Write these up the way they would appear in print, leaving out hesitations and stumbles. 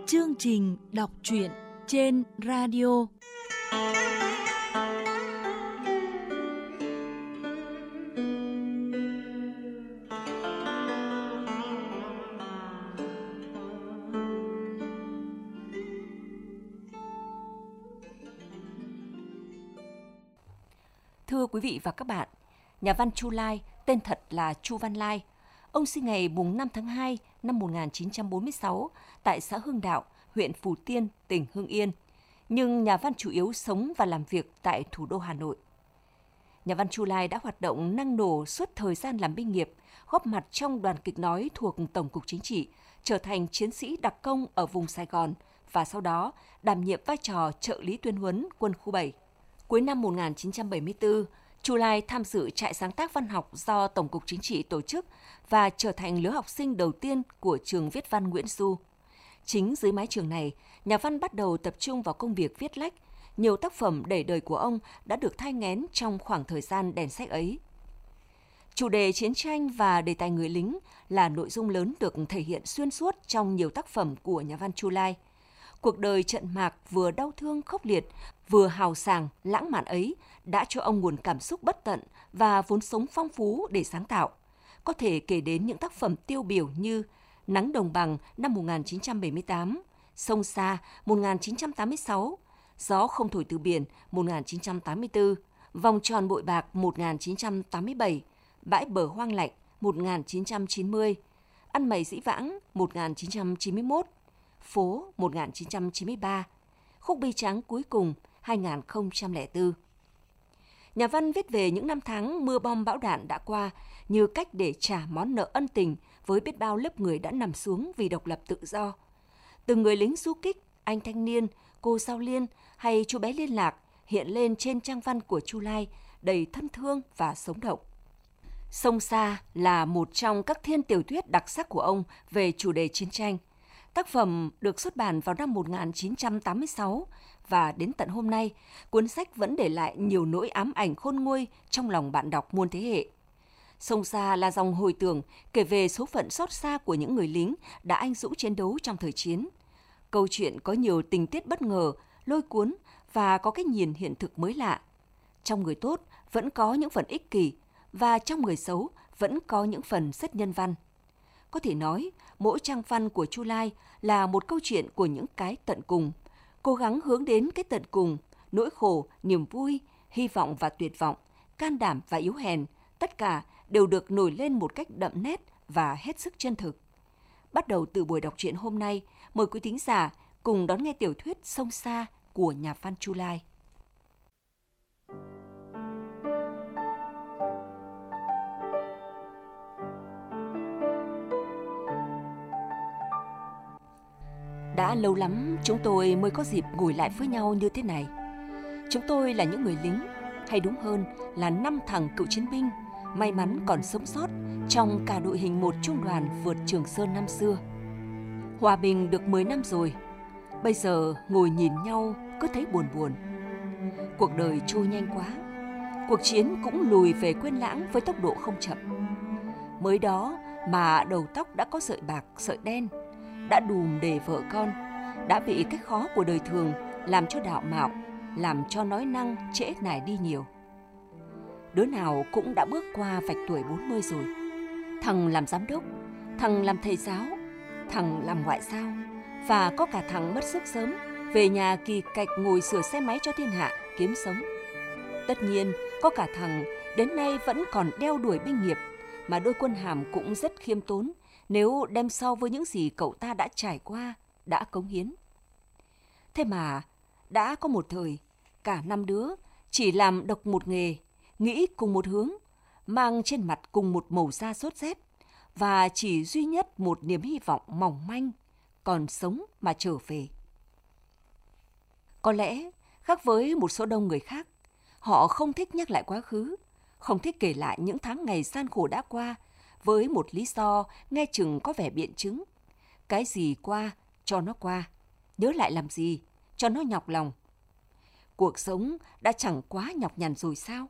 Chương trình đọc truyện trên radio. Thưa quý vị và các bạn, nhà văn Chu Lai, tên thật là Chu Văn Lai. Ông sinh ngày mùng 5 tháng 2 năm 1946 tại xã Hưng Đạo, huyện Phù Tiên, tỉnh Hưng Yên. Nhưng nhà văn chủ yếu sống và làm việc tại thủ đô Hà Nội. Nhà văn Chu Lai đã hoạt động năng nổ suốt thời gian làm binh nghiệp, góp mặt trong đoàn kịch nói thuộc Tổng cục Chính trị, trở thành chiến sĩ đặc công ở vùng Sài Gòn và sau đó đảm nhiệm vai trò trợ lý tuyên huấn quân khu 7. Cuối năm 1974, Chu Lai tham dự trại sáng tác văn học do Tổng cục Chính trị tổ chức và trở thành lứa học sinh đầu tiên của trường viết văn Nguyễn Du. Chính dưới mái trường này, nhà văn bắt đầu tập trung vào công việc viết lách. Nhiều tác phẩm để đời của ông đã được thai nghén trong khoảng thời gian đèn sách ấy. Chủ đề chiến tranh và đề tài người lính là nội dung lớn được thể hiện xuyên suốt trong nhiều tác phẩm của nhà văn Chu Lai. Cuộc đời trận mạc vừa đau thương khốc liệt, vừa hào sảng, lãng mạn ấy đã cho ông nguồn cảm xúc bất tận và vốn sống phong phú để sáng tạo. Có thể kể đến những tác phẩm tiêu biểu như Nắng Đồng Bằng năm 1978, Sông Xa 1986, Gió Không Thổi Từ Biển 1984, Vòng Tròn Bội Bạc 1987, Bãi Bờ Hoang Lạnh 1990, Ăn Mày Dĩ Vãng 1991, Phố 1993, Khúc Bi Tráng Cuối Cùng 2004. Nhà văn viết về những năm tháng mưa bom bão đạn đã qua như cách để trả món nợ ân tình với biết bao lớp người đã nằm xuống vì độc lập tự do. Từng người lính du kích, anh thanh niên, cô Giao Liên hay chú bé liên lạc hiện lên trên trang văn của Chu Lai đầy thân thương và sống động. Sông Xa là một trong các thiên tiểu thuyết đặc sắc của ông về chủ đề chiến tranh. Tác phẩm được xuất bản vào năm 1986 và đến tận hôm nay, cuốn sách vẫn để lại nhiều nỗi ám ảnh khôn nguôi trong lòng bạn đọc muôn thế hệ. Sông Xa là dòng hồi tưởng kể về số phận xót xa của những người lính đã anh dũng chiến đấu trong thời chiến. Câu chuyện có nhiều tình tiết bất ngờ, lôi cuốn và có cách nhìn hiện thực mới lạ. Trong người tốt vẫn có những phần ích kỷ và trong người xấu vẫn có những phần rất nhân văn. Có thể nói, mỗi trang văn của Chu Lai là một câu chuyện của những cái tận cùng, cố gắng hướng đến cái tận cùng, nỗi khổ, niềm vui, hy vọng và tuyệt vọng, can đảm và yếu hèn, tất cả đều được nổi lên một cách đậm nét và hết sức chân thực. Bắt đầu từ buổi đọc truyện hôm nay, mời quý thính giả cùng đón nghe tiểu thuyết Sông Xa của nhà văn Chu Lai. Đã lâu lắm chúng tôi mới có dịp ngồi lại với nhau như thế này. Chúng tôi là những người lính, hay đúng hơn là 5 thằng cựu chiến binh, may mắn còn sống sót trong cả đội hình một trung đoàn vượt Trường Sơn năm xưa. Hòa bình được 10 năm rồi, bây giờ ngồi nhìn nhau cứ thấy buồn buồn. Cuộc đời trôi nhanh quá, cuộc chiến cũng lùi về quên lãng với tốc độ không chậm. Mới đó mà đầu tóc đã có sợi bạc, sợi đen, đã đùm để vợ con, đã bị cách khó của đời thường làm cho đạo mạo, làm cho nói năng trễ nải đi nhiều. Đứa nào cũng đã bước qua vạch tuổi 40 rồi. Thằng làm giám đốc, thằng làm thầy giáo, thằng làm ngoại giao, và có cả thằng mất sức sớm, về nhà kỳ cạch ngồi sửa xe máy cho thiên hạ, kiếm sống. Tất nhiên, có cả thằng đến nay vẫn còn đeo đuổi binh nghiệp, mà đôi quân hàm cũng rất khiêm tốn, nếu đem so với những gì cậu ta đã trải qua, đã cống hiến. Thế mà, đã có một thời, cả 5 đứa chỉ làm độc một nghề, nghĩ cùng một hướng, mang trên mặt cùng một màu da sốt rét, và chỉ duy nhất một niềm hy vọng mỏng manh, còn sống mà trở về. Có lẽ, khác với một số đông người khác, họ không thích nhắc lại quá khứ, không thích kể lại những tháng ngày gian khổ đã qua, với một lý do nghe chừng có vẻ biện chứng. Cái gì qua, cho nó qua. Nhớ lại làm gì, cho nó nhọc lòng. Cuộc sống đã chẳng quá nhọc nhằn rồi sao?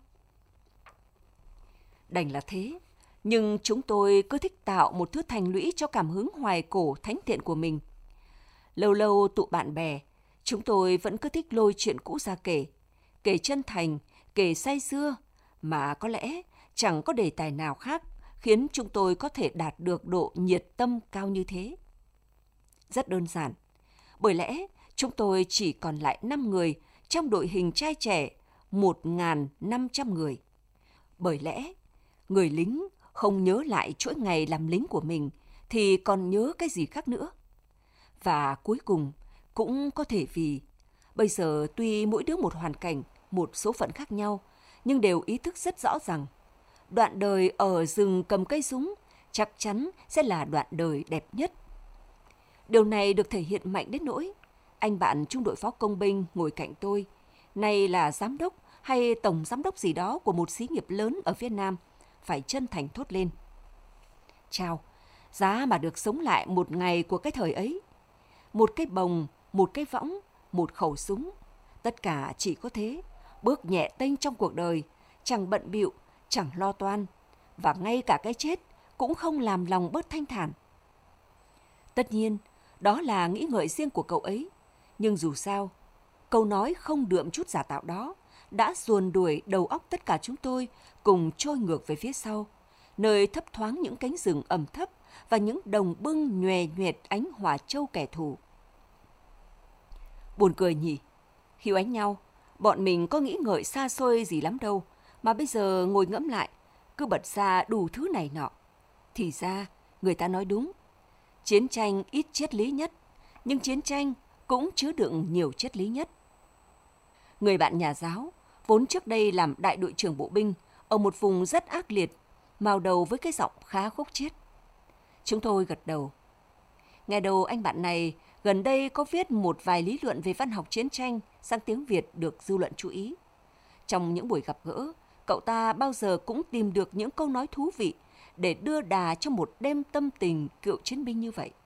Đành là thế, nhưng chúng tôi cứ thích tạo một thứ thành lũy cho cảm hứng hoài cổ thánh thiện của mình. Lâu lâu tụ bạn bè, chúng tôi vẫn cứ thích lôi chuyện cũ ra kể. Kể chân thành, kể say sưa, mà có lẽ chẳng có đề tài nào khác khiến chúng tôi có thể đạt được độ nhiệt tâm cao như thế. Rất đơn giản, bởi lẽ chúng tôi chỉ còn lại 5 người trong đội hình trai trẻ 1.500 người. Bởi lẽ, người lính không nhớ lại chuỗi ngày làm lính của mình thì còn nhớ cái gì khác nữa. Và cuối cùng, cũng có thể vì bây giờ tuy mỗi đứa một hoàn cảnh, một số phận khác nhau, nhưng đều ý thức rất rõ rằng đoạn đời ở rừng cầm cây súng chắc chắn sẽ là đoạn đời đẹp nhất. Điều này được thể hiện mạnh đến nỗi anh bạn trung đội phó công binh ngồi cạnh tôi, nay là giám đốc hay tổng giám đốc gì đó của một xí nghiệp lớn ở phía Nam, phải chân thành thốt lên: chào, giá mà được sống lại một ngày của cái thời ấy. Một cái bồng, một cái võng, một khẩu súng, tất cả chỉ có thế, bước nhẹ tênh trong cuộc đời, chẳng bận bịu, chẳng lo toan, và ngay cả cái chết cũng không làm lòng bớt thanh thản. Tất nhiên, đó là nghĩ ngợi riêng của cậu ấy, nhưng dù sao, câu nói không đượm chút giả tạo đó đã ruồn đuổi đầu óc tất cả chúng tôi cùng trôi ngược về phía sau, nơi thấp thoáng những cánh rừng ẩm thấp và những đồng bưng nhòe nhoẹt ánh hỏa châu kẻ thù. Buồn cười nhỉ, hiu ánh nhau, bọn mình có nghĩ ngợi xa xôi gì lắm đâu, mà bây giờ ngồi ngẫm lại, cứ bật ra đủ thứ này nọ. Thì ra, người ta nói đúng, chiến tranh ít triết lý nhất, nhưng chiến tranh cũng chứa đựng nhiều triết lý nhất. Người bạn nhà giáo, vốn trước đây làm đại đội trưởng bộ binh ở một vùng rất ác liệt, mào đầu với cái giọng khá khúc chiết. Chúng tôi gật đầu. Nghe đầu anh bạn này gần đây có viết một vài lý luận về văn học chiến tranh sang tiếng Việt được dư luận chú ý. Trong những buổi gặp gỡ, cậu ta bao giờ cũng tìm được những câu nói thú vị để đưa đà cho một đêm tâm tình cựu chiến binh như vậy.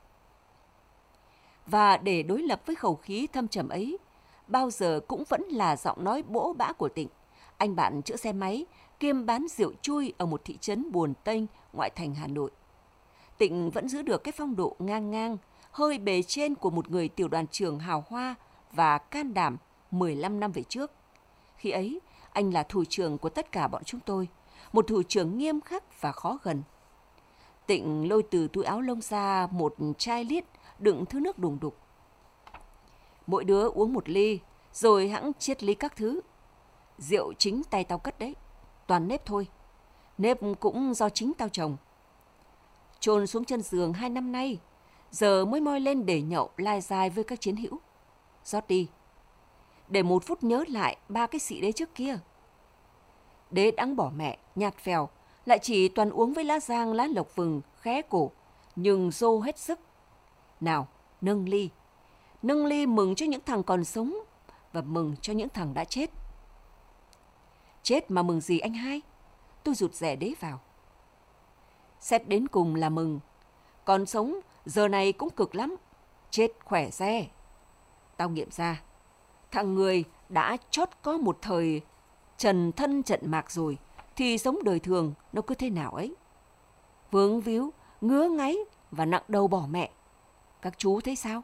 Và để đối lập với khẩu khí thâm trầm ấy, bao giờ cũng vẫn là giọng nói bỗ bã của Tịnh, anh bạn chữa xe máy kiêm bán rượu chui ở một thị trấn Buồn Tênh, ngoại thành Hà Nội. Tịnh vẫn giữ được cái phong độ ngang ngang, hơi bề trên của một người tiểu đoàn trưởng hào hoa và can đảm 15 năm về trước. Khi ấy, anh là thủ trưởng của tất cả bọn chúng tôi, một thủ trưởng nghiêm khắc và khó gần. Tịnh lôi từ túi áo lông ra một chai lít đựng thứ nước đùng đục. Mỗi đứa uống một ly, rồi hẵng chiết ly các thứ. Rượu chính tay tao cất đấy, toàn nếp thôi. Nếp cũng do chính tao trồng. Chôn xuống chân giường 2 năm nay, giờ mới moi lên để nhậu lai dai với các chiến hữu. Rót đi, để một phút nhớ lại 3 cái xị đế trước kia. Đế đắng bỏ mẹ, nhạt phèo, lại chỉ toàn uống với lá giang, lá lộc vừng, khé cổ, nhưng dô hết sức. Nào, nâng ly mừng cho những thằng còn sống và mừng cho những thằng đã chết. Chết mà mừng gì anh hai? Tôi rụt rè Đế vào. Xét đến cùng là mừng, còn sống giờ này cũng cực lắm, chết khỏe re. Tao nghiệm ra, thằng người đã chót có một thời trần thân trận mạc rồi, thì sống đời thường nó cứ thế nào ấy. Vướng víu, ngứa ngáy và nặng đầu bỏ mẹ. Các chú thấy sao?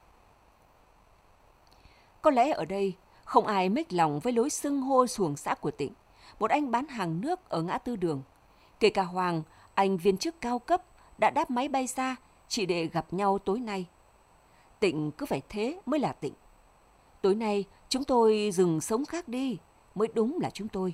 Có lẽ ở đây không ai mếch lòng với lối xưng hô xuồng xã của Tịnh, một anh bán hàng nước ở ngã tư đường. Kể cả Hoàng, anh viên chức cao cấp, đã đáp máy bay xa chỉ để gặp nhau tối nay. Tịnh cứ phải thế mới là Tịnh. Tối nay chúng tôi dừng sống khác đi, mới đúng là chúng tôi.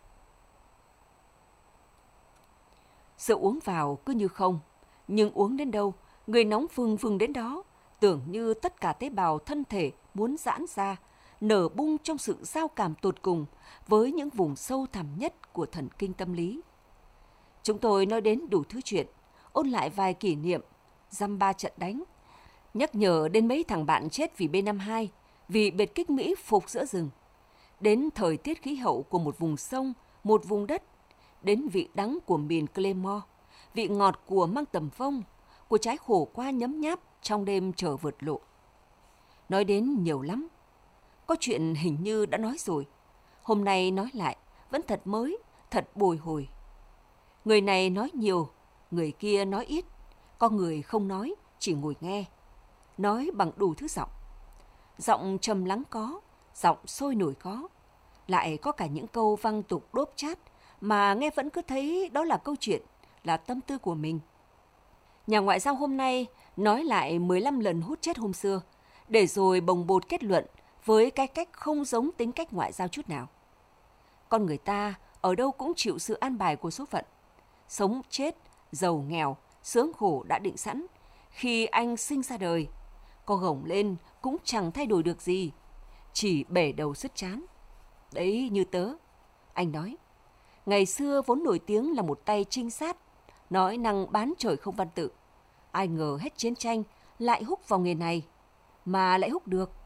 Rượu uống vào cứ như không, nhưng uống đến đâu, người nóng phừng phừng đến đó, tưởng như tất cả tế bào thân thể muốn giãn ra, nở bung trong sự giao cảm tột cùng với những vùng sâu thẳm nhất của thần kinh tâm lý. Chúng tôi nói đến đủ thứ chuyện, ôn lại vài kỷ niệm, dăm ba trận đánh, nhắc nhở đến mấy thằng bạn chết vì B-52, vì biệt kích Mỹ phục giữa rừng, đến thời tiết khí hậu của một vùng sông, một vùng đất, đến vị đắng của mìn Claymore, vị ngọt của măng tầm vông, của trái khổ qua nhấm nháp trong đêm chờ vượt lộ. Nói đến nhiều lắm. Có chuyện hình như đã nói rồi. Hôm nay nói lại, vẫn thật mới, thật bồi hồi. Người này nói nhiều, người kia nói ít. Có người không nói, chỉ ngồi nghe. nói bằng đủ thứ giọng. Giọng trầm lắng có, giọng sôi nổi có. Lại có cả những câu văng tục đốp chát mà nghe vẫn cứ thấy đó là câu chuyện, là tâm tư của mình. Nhà ngoại giao hôm nay nói lại 15 lần hút chết hôm xưa, để rồi bồng bột kết luận với cái cách không giống tính cách ngoại giao chút nào. Con người ta ở đâu cũng chịu sự an bài của số phận. Sống chết, giàu nghèo, sướng khổ đã định sẵn. Khi anh sinh ra đời, có gồng lên cũng chẳng thay đổi được gì, chỉ bể đầu sứt trán. Đấy như tớ, anh nói. Ngày xưa vốn nổi tiếng là một tay trinh sát, nói năng bán trời không văn tự. Ai ngờ hết chiến tranh lại húc vào nghề này, mà lại húc được.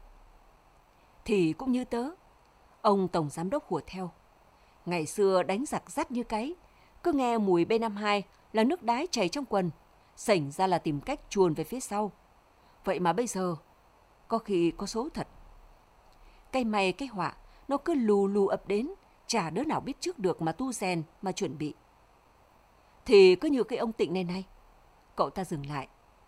Thì cũng như tớ, ông tổng giám đốc hùa theo. Ngày xưa đánh giặc rắt như cáy, cứ nghe mùi B52 là nước đái chảy trong quần, sảnh ra là tìm cách chuồn về phía sau. Vậy mà bây giờ, có khi có số thật. Cái may cái họa, nó cứ lù lù ập đến, chả đứa nào biết trước được mà tu rèn, mà chuẩn bị. Thì cứ như cái ông Tịnh này. Cậu ta dừng lại.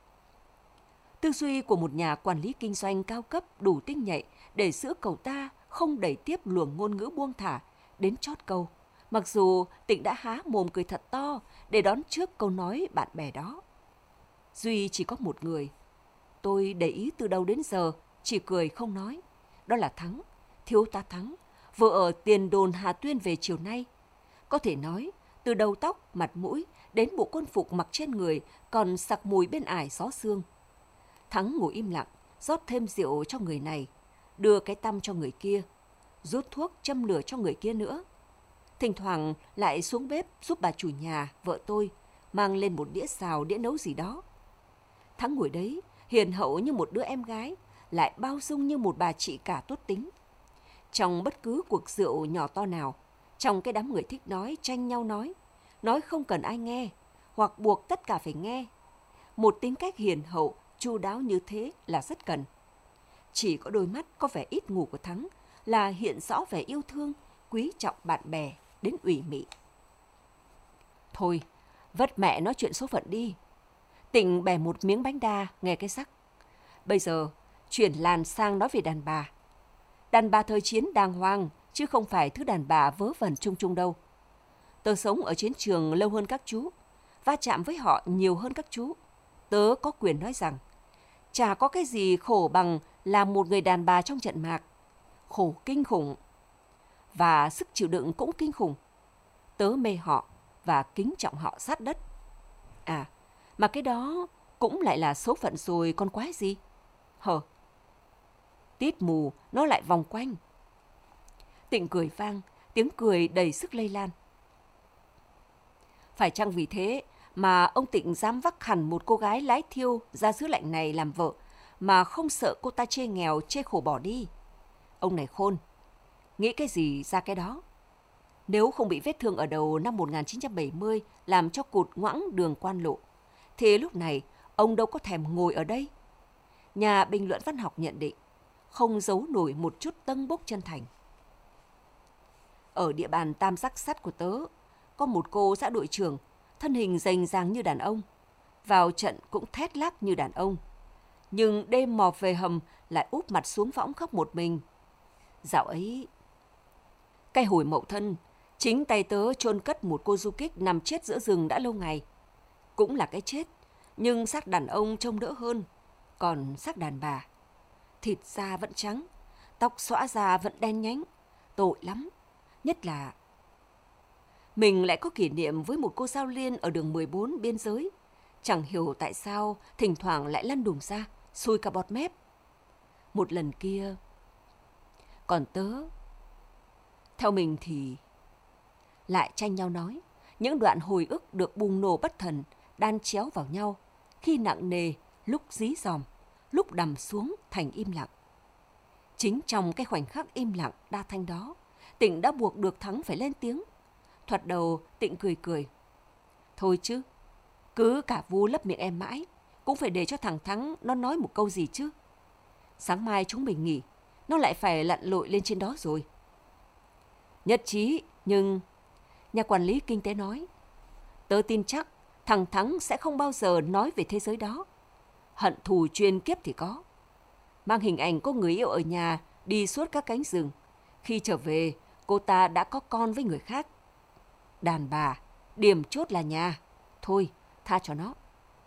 Tư duy của một nhà quản lý kinh doanh cao cấp đủ tinh nhạy để giữ cậu ta không đẩy tiếp luồng ngôn ngữ buông thả đến chót câu, mặc dù Tịnh đã há mồm cười thật to để đón trước câu nói bạn bè đó. Duy chỉ có một người. Tôi để ý từ đầu đến giờ, chỉ cười không nói. Đó là Thắng, thiếu tá Thắng, vừa ở tiền đồn Hà Tuyên về chiều nay. Có thể nói, từ đầu tóc, mặt mũi đến bộ quân phục mặc trên người còn sặc mùi bên ải gió sương. Thắng ngồi im lặng, rót thêm rượu cho người này, đưa cái tăm cho người kia, rút thuốc châm lửa cho người kia nữa. Thỉnh thoảng lại xuống bếp giúp bà chủ nhà, vợ tôi, mang lên một đĩa xào, đĩa nấu gì đó. Thắng ngồi đấy, hiền hậu như một đứa em gái, lại bao dung như một bà chị cả tốt tính. Trong bất cứ cuộc rượu nhỏ to nào, trong cái đám người thích nói, tranh nhau nói không cần ai nghe, hoặc buộc tất cả phải nghe. Một tính cách hiền hậu, chu đáo như thế là rất cần. Chỉ có đôi mắt có vẻ ít ngủ của Thắng là hiện rõ vẻ yêu thương, quý trọng bạn bè đến ủy mị. Thôi, vất mẹ nói chuyện số phận đi. Tịnh bẻ một miếng bánh đa, nghe cái sắc. Bây giờ, chuyển làn sang nói về đàn bà. Đàn bà thời chiến đàng hoàng, chứ không phải thứ đàn bà vớ vẩn chung chung đâu. Tớ sống ở chiến trường lâu hơn các chú, va chạm với họ nhiều hơn các chú. Tớ có quyền nói rằng, chả có cái gì khổ bằng là một người đàn bà trong trận mạc. Khổ kinh khủng. Và sức chịu đựng cũng kinh khủng. Tớ mê họ và kính trọng họ sát đất. À, mà cái đó cũng lại là số phận rồi con quái gì. Tít mù nó lại vòng quanh. Tịnh cười vang, tiếng cười đầy sức lây lan. Phải chăng vì thế mà ông Tịnh dám vác hẳn một cô gái lái thiêu ra xứ lạnh này làm vợ mà không sợ cô ta chê nghèo, chê khổ bỏ đi? Ông này khôn, nghĩ cái gì ra cái đó. Nếu không bị vết thương ở đầu năm 1970 làm cho cụt ngoãng đường quan lộ, thì lúc này ông đâu có thèm ngồi ở đây. Nhà bình luận văn học nhận định, không giấu nổi một chút tâng bốc chân thành. Ở địa bàn tam giác sắt của tớ, có một cô xã đội trưởng, thân hình rành ràng như đàn ông, vào trận cũng thét lác như đàn ông, nhưng đêm mò về hầm lại úp mặt xuống võng khóc một mình. Dạo ấy, cái hồi Mậu Thân, chính tay tớ chôn cất một cô du kích nằm chết giữa rừng đã lâu ngày. Cũng là cái chết, nhưng xác đàn ông trông đỡ hơn, còn xác đàn bà, thịt da vẫn trắng, tóc xõa ra vẫn đen nhánh, tội lắm. Nhất là mình lại có kỷ niệm với một cô Giao Liên ở đường 14 biên giới. Chẳng hiểu tại sao thỉnh thoảng lại lăn đùng ra, sùi cả bọt mép. Một lần kia, còn tớ, theo mình thì lại tranh nhau nói. Những đoạn hồi ức được bùng nổ bất thần, đan chéo vào nhau, khi nặng nề, lúc dí dòm, lúc đằm xuống thành im lặng. Chính trong cái khoảnh khắc im lặng đa thanh đó, Tịnh đã buộc được Thắng phải lên tiếng. Thoạt đầu Tịnh cười cười. Thôi chứ, cứ cả vu lấp miệng em mãi, cũng phải để cho thằng Thắng nó nói một câu gì chứ. Sáng mai chúng mình nghỉ, nó lại phải lặn lội lên trên đó rồi. Nhất trí, nhưng nhà quản lý kinh tế nói, tớ tin chắc thằng Thắng sẽ không bao giờ nói về thế giới đó. hận thù truyền kiếp thì có. Mang hình ảnh cô người yêu ở nhà đi suốt các cánh rừng. Khi trở về, cô ta đã có con với người khác. Đàn bà, điểm chốt là nhà. Thôi, tha cho nó.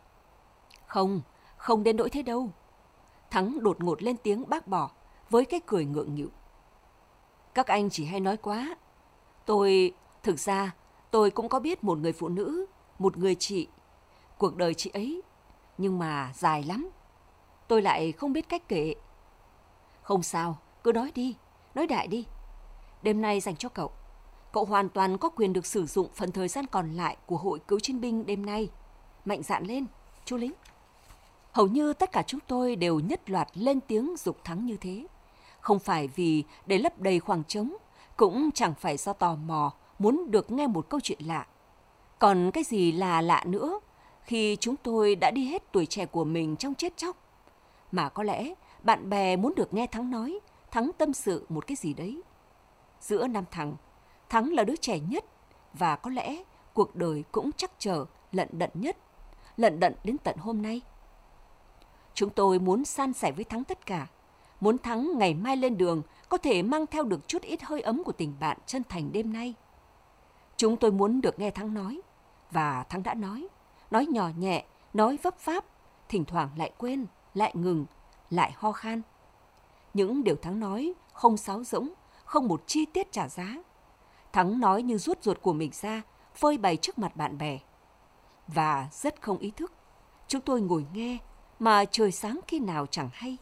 Không đến nỗi thế đâu. Thắng đột ngột lên tiếng bác bỏ với cái cười ngượng nghịu. Các anh chỉ hay nói quá. Thực ra, tôi cũng có biết một người phụ nữ, một người chị. Cuộc đời chị ấy, nhưng mà dài lắm. Tôi lại không biết cách kể. Không sao, cứ nói đi, nói đại đi. Đêm nay dành cho cậu. Cậu hoàn toàn có quyền được sử dụng phần thời gian còn lại của Hội Cựu Chiến binh đêm nay. Mạnh dạn lên, chú lính. Hầu như tất cả chúng tôi đều nhất loạt lên tiếng giục Thắng như thế. Không phải vì để lấp đầy khoảng trống, cũng chẳng phải do tò mò muốn được nghe một câu chuyện lạ. Còn cái gì là lạ nữa khi chúng tôi đã đi hết tuổi trẻ của mình trong chết chóc. Mà có lẽ bạn bè muốn được nghe Thắng nói, Thắng tâm sự một cái gì đấy. Giữa năm thằng, Thắng là đứa trẻ nhất và có lẽ cuộc đời cũng chắc chờ lận đận nhất, lận đận đến tận hôm nay. Chúng tôi muốn san sẻ với Thắng tất cả, muốn Thắng ngày mai lên đường có thể mang theo được chút ít hơi ấm của tình bạn chân thành đêm nay. Chúng tôi muốn được nghe Thắng nói, và Thắng đã nói nhỏ nhẹ, nói vấp váp, thỉnh thoảng lại quên, lại ngừng, lại ho khan. Những điều Thắng nói không sáo rỗng, không một chi tiết trả giá. Thắng nói như ruốt ruột của mình ra, phơi bày trước mặt bạn bè. Và rất không ý thức, chúng tôi ngồi nghe mà trời sáng khi nào chẳng hay.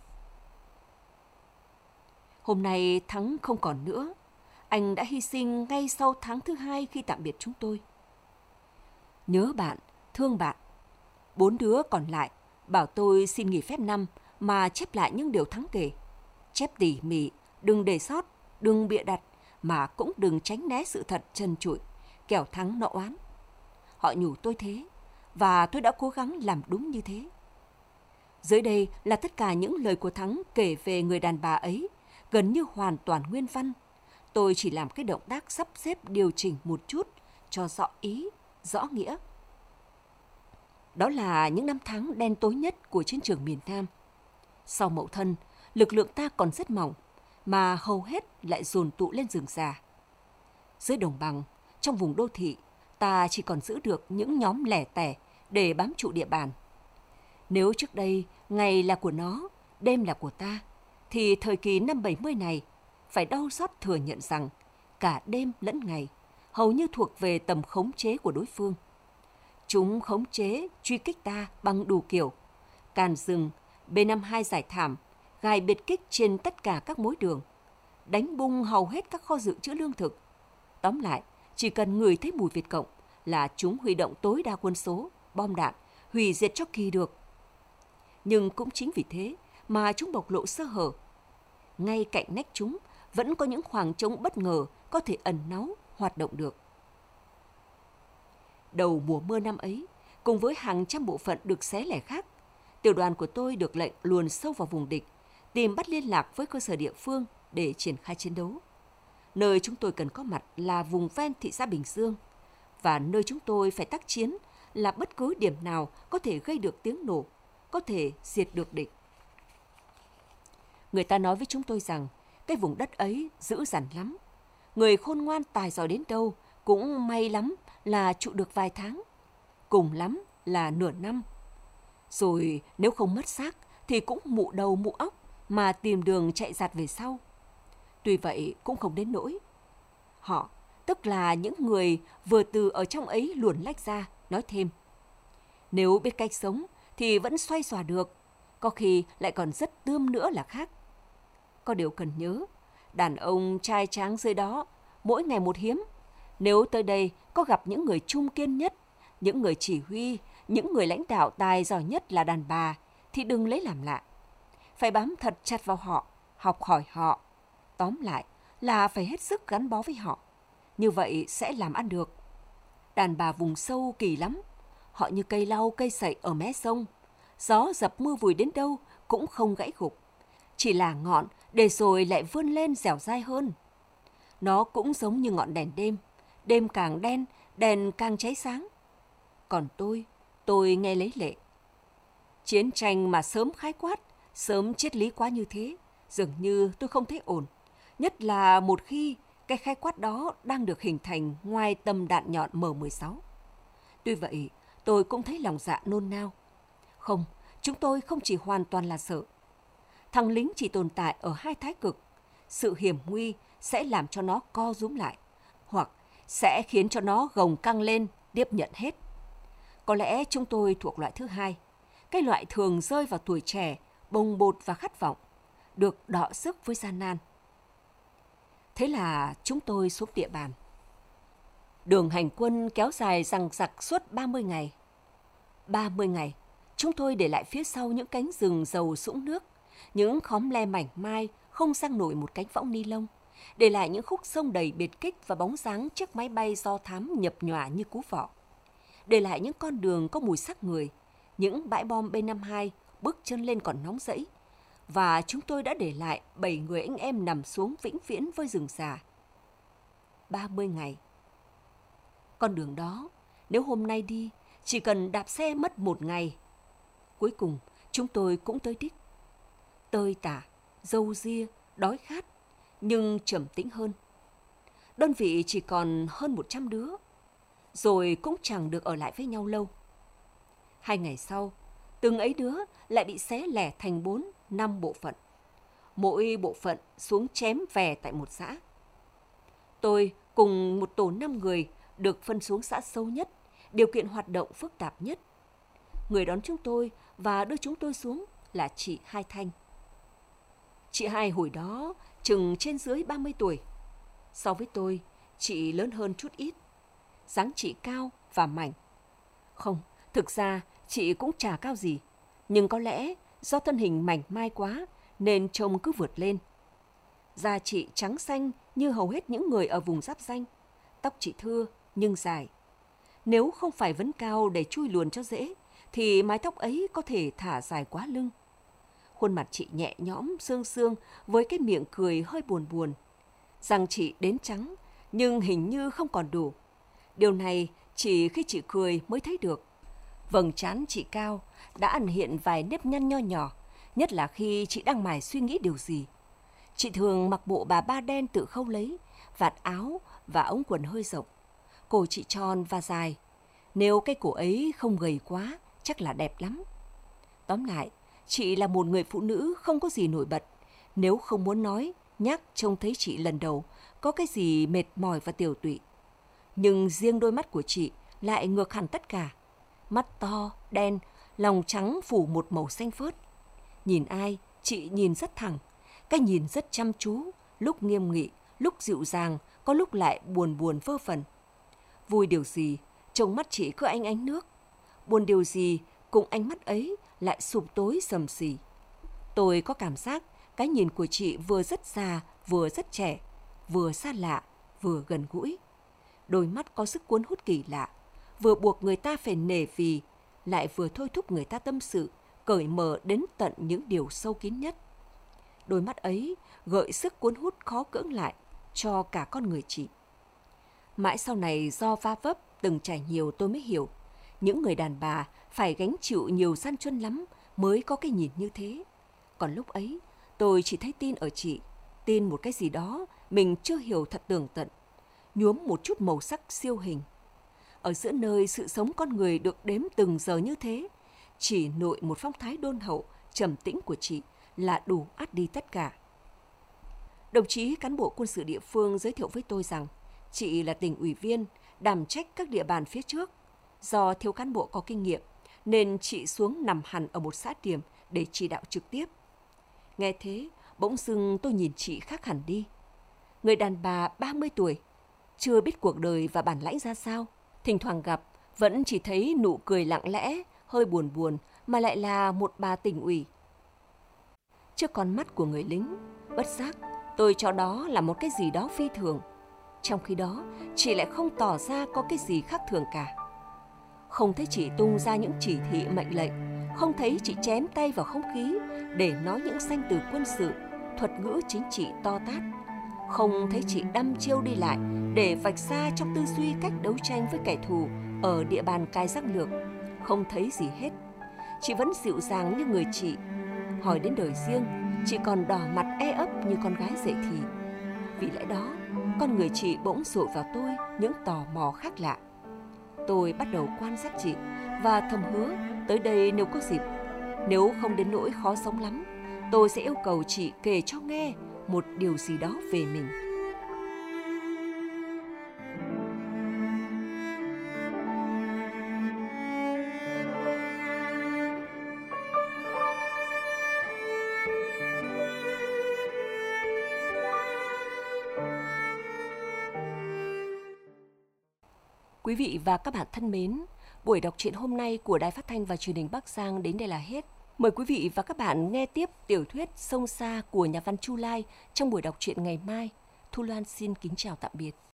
Hôm nay Thắng không còn nữa. Anh đã hy sinh ngay sau tháng thứ 2 khi tạm biệt chúng tôi. Nhớ bạn, thương bạn. 4 đứa còn lại bảo tôi xin nghỉ phép năm mà chép lại những điều Thắng kể. Chép tỉ mỉ, đừng để sót, đừng bịa đặt, mà cũng đừng tránh né sự thật trần trụi, kẻo Thắng nọ oán. Họ nhủ tôi thế, và tôi đã cố gắng làm đúng như thế. Dưới đây là tất cả những lời của Thắng kể về người đàn bà ấy, gần như hoàn toàn nguyên văn. Tôi chỉ làm cái động tác sắp xếp điều chỉnh một chút cho rõ ý, rõ nghĩa. Đó là những năm tháng đen tối nhất của chiến trường miền Nam. Sau Mậu Thân, lực lượng ta còn rất mỏng, mà hầu hết lại dồn tụ lên rừng già. Dưới đồng bằng, trong vùng đô thị, ta chỉ còn giữ được những nhóm lẻ tẻ để bám trụ địa bàn. Nếu trước đây ngày là của nó, đêm là của ta, thì thời kỳ năm 70 này phải đau xót thừa nhận rằng cả đêm lẫn ngày hầu như thuộc về tầm khống chế của đối phương. Chúng khống chế, truy kích ta bằng đủ kiểu, càn rừng, B-52 giải thảm, gài biệt kích trên tất cả các mối đường, đánh bung hầu hết các kho dự trữ lương thực. Tóm lại, chỉ cần ngửi thấy mùi Việt Cộng là chúng huy động tối đa quân số, bom đạn, hủy diệt cho kỳ được. Nhưng cũng chính vì thế mà chúng bộc lộ sơ hở. Ngay cạnh nách chúng vẫn có những khoảng trống bất ngờ có thể ẩn náu, hoạt động được. Đầu mùa mưa năm ấy, cùng với hàng trăm bộ phận được xé lẻ khác, tiểu đoàn của tôi được lệnh luồn sâu vào vùng địch, tìm bắt liên lạc với cơ sở địa phương để triển khai chiến đấu. Nơi chúng tôi cần có mặt là vùng ven thị xã Bình Dương, và nơi chúng tôi phải tác chiến là bất cứ điểm nào có thể gây được tiếng nổ, có thể diệt được địch. Người ta nói với chúng tôi rằng cái vùng đất ấy dữ dằn lắm. Người khôn ngoan tài giỏi đến đâu cũng may lắm là trụ được vài tháng, cùng lắm là nửa năm. Rồi nếu không mất xác thì cũng mụ đầu mụ óc mà tìm đường chạy giạt về sau. Tuy vậy cũng không đến nỗi. Họ, tức là những người vừa từ ở trong ấy luồn lách ra, nói thêm. Nếu biết cách sống thì vẫn xoay xòa được, có khi lại còn rất tươm nữa là khác. Có điều cần nhớ, đàn ông trai tráng dưới đó, mỗi ngày một hiếm. Nếu tới đây có gặp những người trung kiên nhất, những người chỉ huy, những người lãnh đạo tài giỏi nhất là đàn bà, thì đừng lấy làm lạ. Phải bám thật chặt vào họ, học hỏi họ. Tóm lại là phải hết sức gắn bó với họ. Như vậy sẽ làm ăn được. Đàn bà vùng sâu kỳ lắm. Họ như cây lau cây sậy ở mé sông. Gió dập mưa vùi đến đâu cũng không gãy gục. Chỉ là ngọn để rồi lại vươn lên dẻo dai hơn. Nó cũng giống như ngọn đèn đêm. Đêm càng đen, đèn càng cháy sáng. Còn tôi nghe lấy lệ. Chiến tranh mà sớm khái quát, sớm triết lý quá như thế, dường như tôi không thấy ổn. Nhất là một khi cái khái quát đó đang được hình thành ngoài tầm đạn nhọn M16. Tuy vậy, tôi cũng thấy lòng dạ nôn nao. Không, chúng tôi không chỉ hoàn toàn là sợ. Thằng lính chỉ tồn tại ở hai thái cực. Sự hiểm nguy sẽ làm cho nó co rúm lại, hoặc sẽ khiến cho nó gồng căng lên, tiếp nhận hết. Có lẽ chúng tôi thuộc loại thứ hai, cái loại thường rơi vào tuổi trẻ, bồng bột và khát vọng, được đọ sức với gian nan. Thế là chúng tôi xuống địa bàn. Đường hành quân kéo dài dằng dặc suốt 30 ngày. 30 ngày, chúng tôi để lại phía sau những cánh rừng dầu sũng nước, những khóm le mảnh mai không sang nổi một cánh võng ni lông, để lại những khúc sông đầy biệt kích và bóng dáng chiếc máy bay do thám nhập nhòa như cú vọ, để lại những con đường có mùi xác người, những bãi bom B-52 bước chân lên còn nóng rẫy, và chúng tôi đã để lại 7 người anh em nằm xuống vĩnh viễn với rừng già. 30 ngày. Con đường đó, nếu hôm nay đi, chỉ cần đạp xe mất 1 ngày. Cuối cùng, chúng tôi cũng tới đích. Tơi tả, râu ria, đói khát, nhưng trầm tĩnh hơn. Đơn vị chỉ còn hơn 100 đứa, rồi cũng chẳng được ở lại với nhau lâu. 2 ngày sau, từng ấy đứa lại bị xé lẻ thành 4-5 bộ phận. Mỗi bộ phận xuống chém về tại một xã. Tôi cùng một tổ 5 người được phân xuống xã sâu nhất, điều kiện hoạt động phức tạp nhất. Người đón chúng tôi và đưa chúng tôi xuống là chị Hai Thanh. Chị Hai hồi đó chừng trên dưới 30 tuổi. So với tôi, chị lớn hơn chút ít. Dáng chị cao và mảnh. Không, thực ra chị cũng chả cao gì, nhưng có lẽ do thân hình mảnh mai quá nên trông cứ vượt lên. Da chị trắng xanh như hầu hết những người ở vùng giáp ranh. Tóc chị thưa nhưng dài. Nếu không phải vấn cao để chui luồn cho dễ, thì mái tóc ấy có thể thả dài quá lưng. Khuôn mặt chị nhẹ nhõm, sương sương với cái miệng cười hơi buồn buồn. Răng chị đến trắng, nhưng hình như không còn đủ. Điều này chỉ khi chị cười mới thấy được. Vầng trán chị cao, đã ẩn hiện vài nếp nhăn nho nhỏ, nhất là khi chị đang mải suy nghĩ điều gì. Chị thường mặc bộ bà ba đen tự khâu lấy, vạt áo và ống quần hơi rộng. Cổ chị tròn và dài. Nếu cái cổ ấy không gầy quá, chắc là đẹp lắm. Tóm lại, chị là một người phụ nữ không có gì nổi bật. Nếu không muốn nói, nhắc trông thấy chị lần đầu, có cái gì mệt mỏi và tiều tụy. Nhưng riêng đôi mắt của chị lại ngược hẳn tất cả. Mắt to, đen, lòng trắng phủ một màu xanh phớt. Nhìn ai, chị nhìn rất thẳng. Cái nhìn rất chăm chú, lúc nghiêm nghị, lúc dịu dàng, có lúc lại buồn buồn vơ vẩn. Vui điều gì, trong mắt chị cứ ánh nước. Buồn điều gì, cùng ánh mắt ấy lại sụp tối sầm sì. Tôi có cảm giác cái nhìn của chị vừa rất già, vừa rất trẻ, vừa xa lạ, vừa gần gũi. Đôi mắt có sức cuốn hút kỳ lạ, vừa buộc người ta phải nể vì, lại vừa thôi thúc người ta tâm sự, cởi mở đến tận những điều sâu kín nhất. Đôi mắt ấy gợi sức cuốn hút khó cưỡng lại cho cả con người chị. Mãi sau này do va vấp từng trải nhiều tôi mới hiểu, những người đàn bà phải gánh chịu nhiều gian truân lắm mới có cái nhìn như thế. Còn lúc ấy, tôi chỉ thấy tin ở chị, tin một cái gì đó mình chưa hiểu thật tường tận, nhuốm một chút màu sắc siêu hình. Ở giữa nơi sự sống con người được đếm từng giờ như thế, chỉ nội một phong thái đôn hậu, trầm tĩnh của chị là đủ át đi tất cả. Đồng chí cán bộ quân sự địa phương giới thiệu với tôi rằng chị là tỉnh ủy viên, đảm trách các địa bàn phía trước. Do thiếu cán bộ có kinh nghiệm, nên chị xuống nằm hẳn ở một xã điểm để chỉ đạo trực tiếp. Nghe thế, bỗng dưng tôi nhìn chị khác hẳn đi. Người đàn bà 30 tuổi, chưa biết cuộc đời và bản lãnh ra sao. Thỉnh thoảng gặp, vẫn chỉ thấy nụ cười lặng lẽ, hơi buồn buồn, mà lại là một bà tỉnh ủy. Trước con mắt của người lính, bất giác, tôi cho đó là một cái gì đó phi thường. Trong khi đó, chị lại không tỏ ra có cái gì khác thường cả. Không thấy chị tung ra những chỉ thị mệnh lệnh, không thấy chị chém tay vào không khí để nói những danh từ quân sự, thuật ngữ chính trị to tát. Không thấy chị đăm chiêu đi lại để vạch ra trong tư duy cách đấu tranh với kẻ thù ở địa bàn cai giặc lược. Không thấy gì hết. chị vẫn dịu dàng như người chị. Hỏi đến đời riêng, chị còn đỏ mặt e ấp như con gái dậy thì. Vì lẽ đó, con người chị bỗng dội vào tôi những tò mò khác lạ. Tôi bắt đầu quan sát chị và thầm hứa tới đây nếu có dịp, nếu không đến nỗi khó sống lắm, tôi sẽ yêu cầu chị kể cho nghe một điều gì đó về mình. Quý vị và các bạn thân mến, buổi đọc truyện hôm nay của Đài Phát thanh và Truyền hình Bắc Giang đến đây là hết. Mời quý vị và các bạn nghe tiếp tiểu thuyết Sông Sa của nhà văn Chu Lai trong buổi đọc truyện ngày mai. Thu Loan xin kính chào tạm biệt.